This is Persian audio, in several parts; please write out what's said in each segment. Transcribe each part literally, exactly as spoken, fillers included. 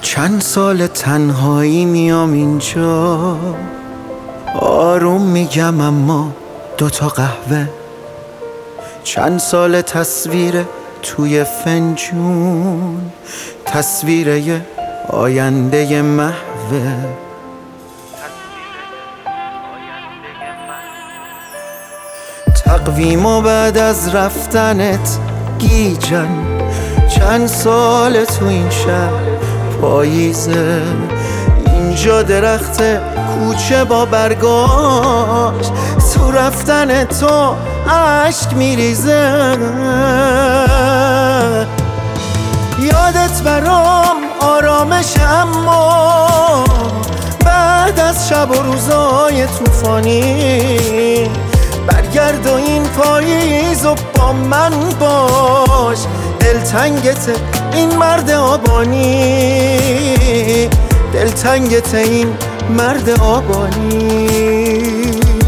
چند سال تنهایی میام اینجا، آروم میگم اما دوتا قهوه. چند سال تصویر توی فنجون، تصویر یه آینده محوه. تقویم و بعد از رفتنت گیجن، چند سال تو این شهر پاییزه. اینجا درخت کوچه با برگاش، تو رفتن تو عشق میریزه. یادت برام آرامش، اما بعد از شب و روزای طوفانی برگرد و این پاییز و با من باش. دلتنگت این مرد آبانی، دلتنگت این مرد آبانی.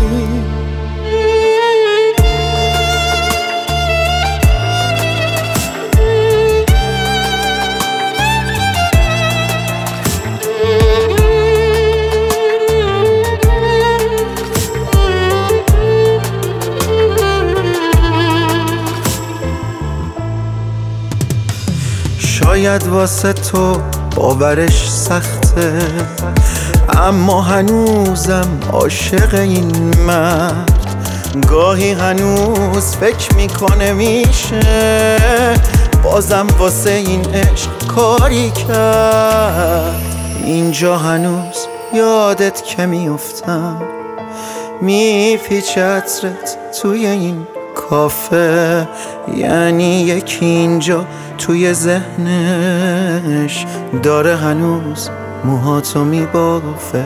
شاید واسه تو باورش سخته، اما هنوزم عاشق این مرد. گاهی هنوز فکر میکنه میشه بازم واسه این عشق کاری کرد. اینجا هنوز یادت که میافتم، میپیچه عطرت توی این کافه. یعنی یکی اینجا توی ذهنش داره هنوز موهاتو میبافه.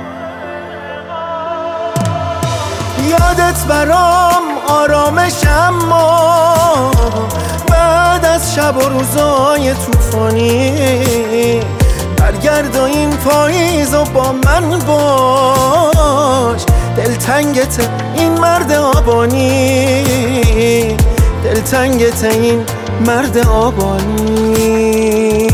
یادت برام آرامش، اما بعد از شب و روزای طوفانی برگرد و این پاییز و با من باش. دلتنگت این مرد آبانی، دلتنگت این مرد آبانی.